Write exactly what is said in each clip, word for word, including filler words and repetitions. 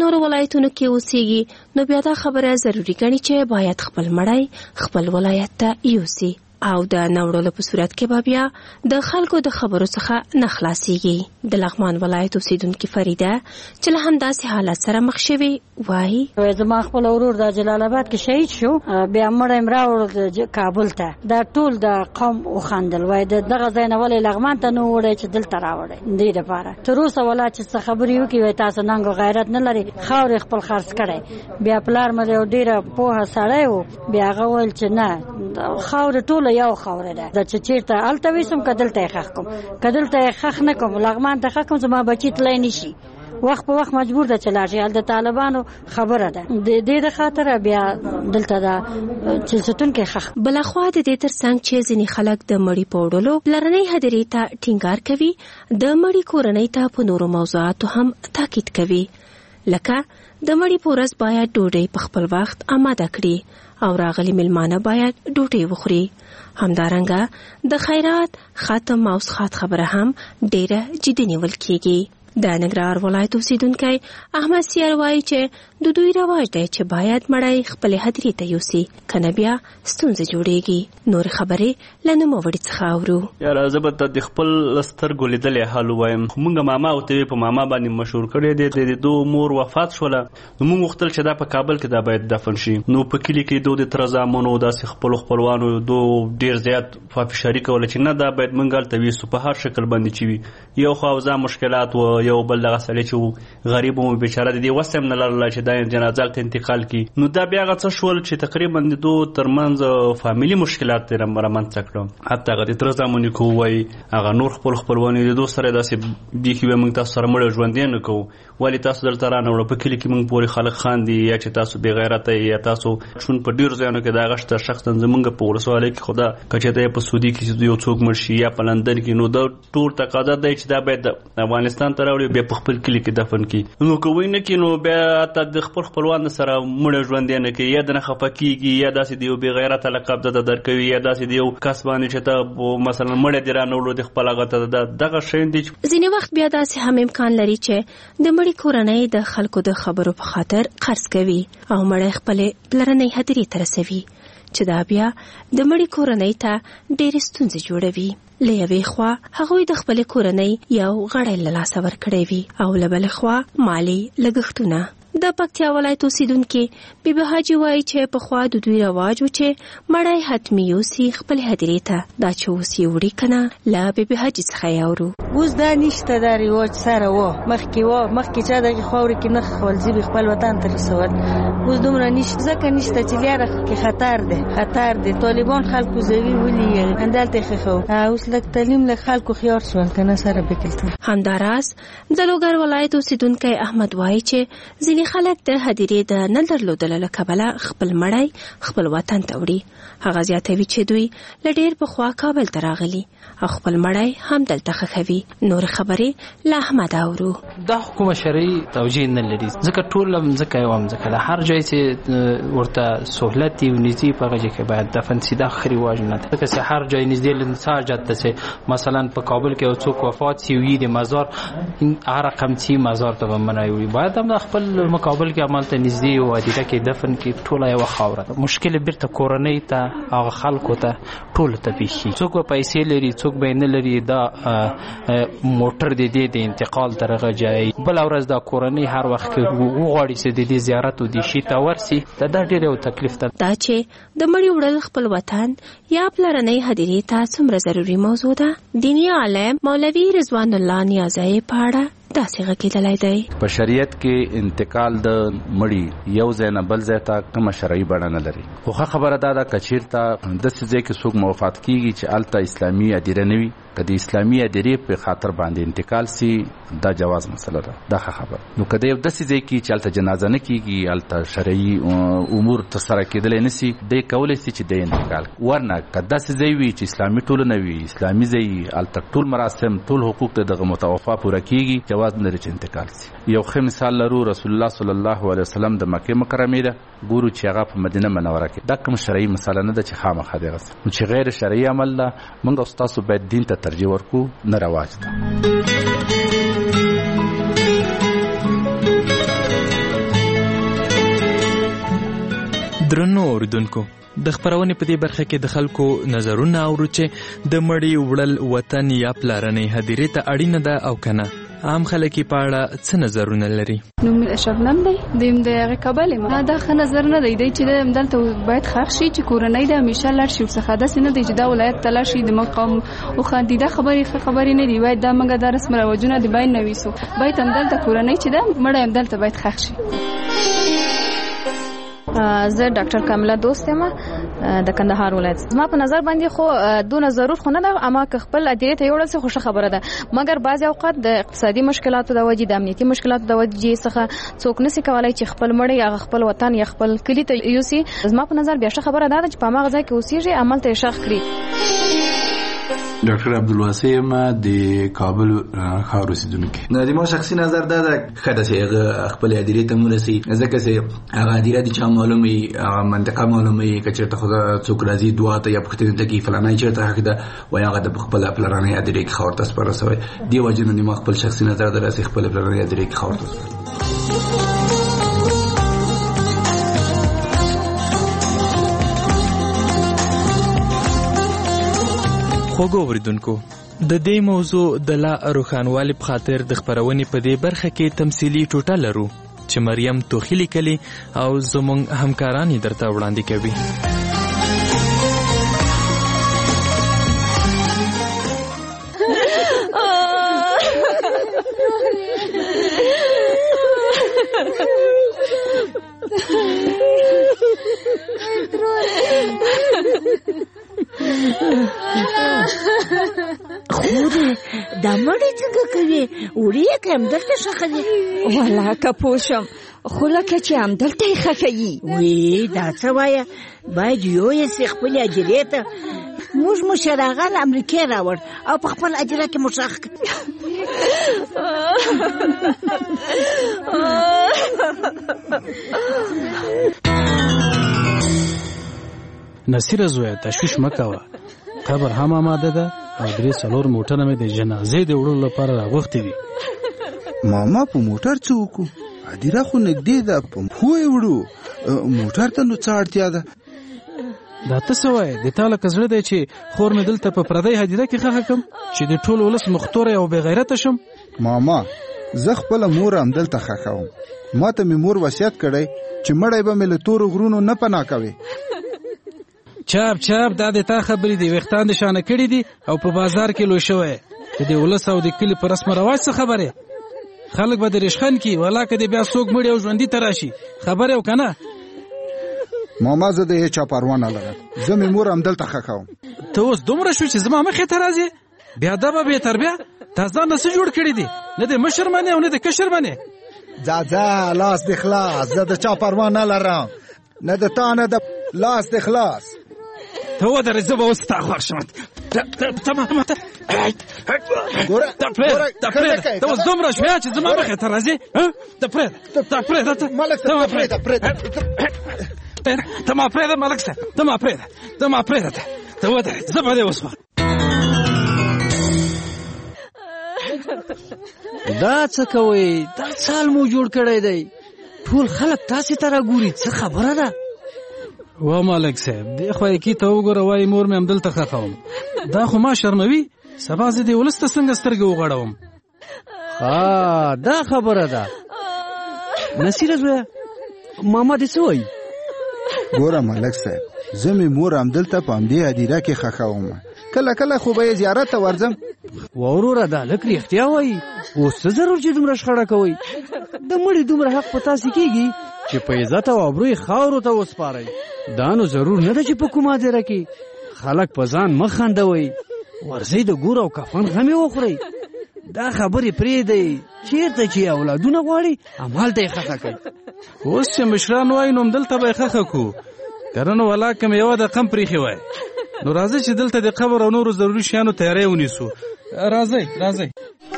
نورو ولایتونو کې اوسېږي نو بیا دا خبره ضروري ګڼي چې باید خپل مړی خپل ولایت ته یوسي او د نوړلو په صورت کې به بیا د خلکو د خبرو څخه نه خلاصېږي. د لغمان ولایت اوسېدونکې فریده چې له همداسې حالت سره مخ شوې وایي زما خپل ورور د جلال آباد کې شهید شو بیا مړی م راوړل کابل ته دا ټول د قوم وخندل وایي د دغه ځای نه ولې لغمان ته نه وړی چې دلته راوړی دې دپاره تر اوسه ولا چې څه خبرې وکړي وایي تاسو ننګ و غیرت نه لري خاورې خپل خرڅ کړی. بیا پلار مې یو ډېره پوهه سړی و بیا هغه ویل چې نه خاورې ټوله یو خاوره ده د چې چیرته الته وسم کدلته خخ کوم کدلته خخ نه کوم لغمان ته خخ کوم زما بچی تلای نشي وخت په وخت مجبور ده چې لاړ د طالبانو خبره ده د دې خاطر بیا دلته دا چې ستون کې خخ. بلخوا د دې ترڅنګ چې ځینې خلک د مړی پوړلو لرنۍ هدیرې ته ټینګار کوي د مړی کورنۍ ته په نورو موضوعاتو هم تاکید کوي لکه د مړی پورس باید ډوډۍ په خپل وخت آماده کړي او راغلي ملمانه باید ډوډۍ وخوري. همدارنګه د خیرات ختم او سخات خبره هم ډیره جدي نیول کیږي. د ننګرهار ولایت اوسیدونکی احمد سیار وایي چې د دوی رواج دی چې باید مړی خپلې هدیرې ته یوسي کنه بیا ستونزه جوړیږي. نور خبرې له نوموړي څخه اورو. یاره زه به د خپل سترګو لیدلې حال ووایم. موږ ماما او ته په ماما باندې مشهور کړی دی د دو مور وفات شوله نو موږ غوښتل چې دا په کابل کې دا باید دفن شي. نو په کلي کې دو د تره زامنو داسې خپلو خپلوانو دو ډېر زیات فشاري کوله چې نه دا باید موږ هلته ویسو په هر شکل باندې چې وي. یو خو اوضاع مشکلات و یو بل دغه سړی چې غریب و بیچاره د دې وس هم نه لرله چې دا جنازه ته انتقال کړي. نو دا بیا هغه څه شول چې تقریبا د دو ترمنځ فامیلي مشکلات یې رامنځته کړه. حتی هغه د تره زامنو که ووایي هغه نور خپل خپلوان د دو سره داسې بیخي وایي موږ تاسو سره مړی ژوندی نه کوو ولې تاسو دلته رانوړه په کلي کې موږ پورې خلک خاندي یا چې تاسو بې غیرته یا تاسو شون په ډېرو ځایونو کې دا هغه شته شخصا زموږ په ولسوالۍ کې خو دا که چېرته یې په سعودي کې یو څوک مړ شي یا په لندن کې نو دا ټول تقاضا دی چې دا باید افغانستان ته راوړي بیا په خپل کلي کې دفن کړي. نو که وایي نه کړي نو بیا حتی د خپل خپلوان سره مړی ژوندی نه کوي یا د نه خفه کېږي یا داسې د یو بې غیرته لقب درته درکوي یا داسې د یو کس باندې چې ته مثلا مړی دې رانوړو د خپل هغه ته دغه شیان دي. ځینې وخت بیا داسې هم امکان لري چې د مړي کورنۍ د خلکو د خبرو په خاطر قرض کوي او مړی خپلې پلرنۍ هدیرې ته رسوي چې دا بیا د مړي کورنۍ ته ډېرې ستونزې جوړوي. له یوې خوا هغوی د خپلې کورنۍ یو غړی له لاسه ورکړی وي او له بلې خوا مالي لګښتونه. د پکتیا ولایت اوسیدونکې بیبي حاجي وایي چې پخوا د دوی رواج و چې مړی حتمي یوسي خپلې هدیرې ته. دا چې اوس یې وړي که نه له بیبي حاجي څخه یې اورو. اوس دا نشته دا رواج سره و مخکې و مخکې چا دغې خاورې کې نه خول زی خپل وطن ته رسول اوس دومره نشته ځکه نشته چې لیاره کې خطر دی خطر دی طالبان خلکو زوي ولي همدلته ښخو اوس لږ تعلیم له خلکو خیار شول که نه سره بکلته. همداراز د لوګر ولایت اوسیدونکی احمد وایي چې ځینې خلک د هدیرې د نه درلودلو له کبله خپل مړی خپل وطن ته وړي. هغه زیاتوي چې دوی له ډېر پخوا کابل ته راغلي او خپل مړی هم دلته ښخوي. نور خبرې له احمد اورو. دا حکومت شرعي توجیه نه لري ځکه ټول ځکه یو هم ځکه د هر ځای چې ورته سهولت وي نږدې په هغه ځای کې باید دفن سي. دا ښه رواج نه دی ځکه چې هر ځای نږدې له ساجت ته چې مثلا په کابل کې یو څوک وفات سي وي د مزار هر رقم چې مزار ته به منع وي باید هم خپل مقابل کې عملته نږدې او هدیره کې دفن کې ټوله یوه خاوره ده. مشکل بیرته کورنۍ ته هغه خلکو ته ټولو ته پیښي. څوک به پیسې لري څوک به نه لري دا موټر د دې د انتقال تر هغه ځای بله ورځ دا کورنۍ هر وخت کې وغواړي چې د دې زیارت او د شي ته ورسي دا دا ډېر یو تکلیف ده. دا چې د مړي وړل خپل وطن یا پلرنۍ هدیرې ته څومره ضروري موضوع ده دیني عالم مولوي رضوان الله نیازی په اړه داسې غږېدلی دی. په شریعت کې انتقال د مړي یو ځای نه بل ځای ته کومه شرعي بڼه نه لري. خو ښه خبره دا ده که چېرته داسې ځای کې څوک موفات کېږي چې هلته اسلامي هدیره نه وي که د اسلامي هدیرې په خاطر باندې انتقال سي دا جواز مسله ده دا ښه خبره. نو که د یو داسې ځای کې چې هلته جنازه نه کېږي هلته شرعي امور ترسره کېدلی نه سي دی کولی سي چې دی انتقال ورنه که داسې ځای وي چې اسلامي ټولنه وي اسلامي ځای هلته ټول مراسم ټول حقوق د دغه متوفا پوره کېږي جواز نه لري چې انتقال سي. یو ښه مثال لرو رسول الله صلی الله علیه وسلم د مکې مکرمې ده ګورو چې هغه په مدینه منوره کې دا کوم شرعي مسله نه ده چې خامخا دغه نو چې غیر شرعي عمل ده موږ او ستاسو باید دین ته ترجیح ورکو نه رواج ده. درنو اوریدونکو د خپرونې په دې برخه کې د خلکو نظرونه اورو چې د مړي وړل وطن یا پلارنۍ هدیرې ته اړینه ده او که نه. عام خلک یې په اړه څه نظرونه لري؟ نوم مې شبنم دی، دیم د هغې کابل یم. دا ښه نظر نه دی دی چې دلته باید ښخ شي، چې کورنۍ د همیشه لاړ شي ورڅخه. داسې نه دی چې دا ولایت ته لاړ شي د مقام وخاندي. دا خبرې ښه خبرې نه دي. باید دا موږ دا رسم رواجونه د باید نه ویسو. باید همدلته کورنۍ چې ده مړی همدلته باید ښخ شي. زه ډاکټر کامله دوست یم د کندهار ولایت. زما په نظر باندې خو دونه ضرورت خو نه ده، اما که خپل ادیرې ته یوړل سي خو ښه خبره ده. مګر بعضې اوقات د اقتصادي مشکلاتو د وجې، د امنیتي مشکلاتو د وجې څخه څوک نسي کولی چې خپل مړی هغه خپل وطن یا خپل کلي ته یوسي. زما په نظر بیا ښه خبره دا ده چې په هماغه ځای کې اوسېږي، عمل ته یې ښخ کړي. ډاکټر عبدالواسع یم د کابل ښار اوسېدونکی. زما شخصي نظر دا ده ښه ده چې هغه خپلې هدیرې ته ورسي، ځکه چې هغه هدیره د چا معلوم وي، هغه منطقه معلوم وي. که چېرته خو څوک راځي دعا ته یا پوښتنې ته کوي فلانی چېرته ښخ ده، وایي هغه د خپله پلرنۍ هدیرې کې خاورو ته سپاره سوی. دې وجې نه ما خپل شخصي نظر ده چې خپلې پلرنۍ هدیرې کې خاورو ته سپاره. خوږو اوریدونکو، د دې موضوع د لا روښانوالي په خاطر د خپرونې په دې برخه کې تمثیلي ټوټه لرو چې مریم توخي لیکلي او زموږ همکاران یې درته وړاندې کوي. خورې دا مړی څنګه کوي؟ وړي یې که همدلته ښخوي؟ والا که پوه شم، خو لکه چې همدلته یې ښخوي. وی دا څه وایه؟ باید یویسې خپلې هدیرې ته. موږ مشر آغا له امریکې راوړ او په خپل هدیره کې مو ښخ کړ. نصیره زویه تشویش مه کوه، قبر هم آماده ده او درې څلور موټره مې د جنازې د وړلو لپاره راغوښتي دي. ماما په موټر څه وکړو؟ هدیره خو نږدې ده، په پښو یې وړو. موټر ته نو څه اړتیا ده؟ دا ته څه وایې؟ د تا لکه زړه دی چې خور مې دلته په پردۍ هدیره کې ښخه کړم چې د ټول ولس مختوره او بې غیرته شم؟ ماما زه خپله مور همدلته ښخوم. ما ته مې مور وصیت کړی چې مړی به مې له تورو غرونو نه پناه کوي. چاپ چاپ دا د تا خبرې دي، ویښتان دې شانه کړي دي او په بازار کې لوی شوی. د دې ولس او د کلي په رسم رواج څه خبرې؟ خلک به د ریشخند کي، ولا که دې بیا څوک مړي او ژوندي ته راشي. خبرې او که نه؟ ماما زه د هېچا پروا نه لرم، زه مې مور همدلته ښخوم. ته اوس دومره شو چې زما مخې ته راځې؟ بیا ادبه بې تربیه، تا ځان نه څه جوړ کړي دي؟ نه د مشر منې او نه د کشر منې. ځه ځه لاس دې خلاص، زه د چا پروا نه لرم، نه د تا نه د لاس دې خلاص. ته ودرې، زه به اوس ستا خوښ شم. تمام ته دا پرېږده، دا پرېږده. ته اوس دومره شوې چې زما مخې ته راځې؟ دا پرېږده، دا پرېږده. ملک صاحب دا پرېږده، پرېږده. ته ما پرېږده ملک صاحب، ته ما پرېږده، ته ما پرېږده. ته ودرې، زه به دې اوس دا څه کوئ؟ دا سال مو جوړ کړی دی، ټول خلک تاسې ته راګوري. څه خبره ده؟ وا ملک صاحب دې خوا کې ته وګوره، وایي مور مې همدلته ښخوم. دا خو ما شرموي، سبا زه دې ولس ته څنګه سترګې وغړوم؟ ها دا خبره ده. نصیره زویه ماما دې څه وایي؟ ګوره ملک صاحب، زه مې مور همدلته په همدې هدیره کې ښخوم. کله کله خو به یې زیارت ته ورځم. وروره دا لږ رښتیا وایي. اوس څه ضرور چې دومره شخړه کوئ؟ د مړي دومره حق په تاسې کېږي چې په عزت او ابرو یې خاورو ته وسپارئ. دا نو ضرور نه ده چې په کومه هدیره کې خلک په ځان مه خندوئ، ورځئ د ګور او کفن غم یې وخورئ. دا خبرې پرېږدئ، چېرته چې اولادونه غواړي همالته یې ښخه کړئ. اوس چې مشران وایي نو همدلته به یې ښخه کړو، که نه نو ولا که مې یوه دقه هم پرېښې وای. نو راځئ چې دلته د قبر او نورو ضروري شیانو تیاری ونیسو. راځئ راځئ.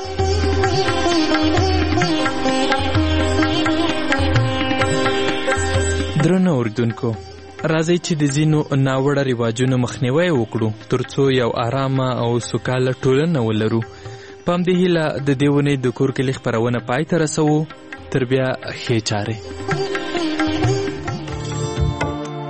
درنو اوریدونکو، راځئ چې د ځینو ناوړه رواجونو مخنیوی وکړو ترڅو یو آرامه او سوکاله ټولنه ولرو. په همدې هیله د دې ونې د کور کلي خپرونه پای ته رسوو. تر بیا ښې چارې.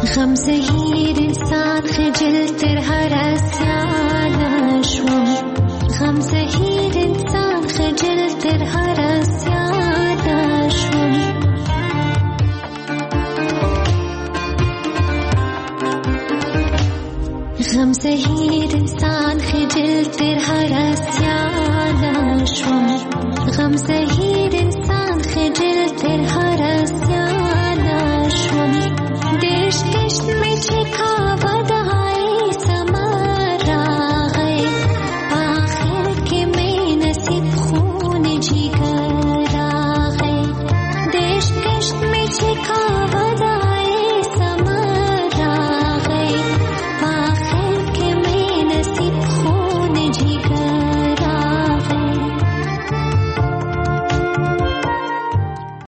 غم زهیر انسان خجل تر هر اسیان شوم غم زهیر انسان خجل تر هر اسیان شوم غم زهیر انسان خجل تر هر